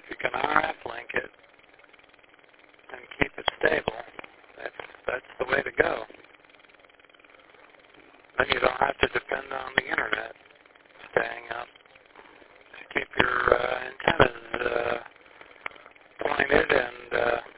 if you can RF link it and keep it stable, that's the way to go. Then you don't have to depend on the internet staying up to keep your antennas pointed and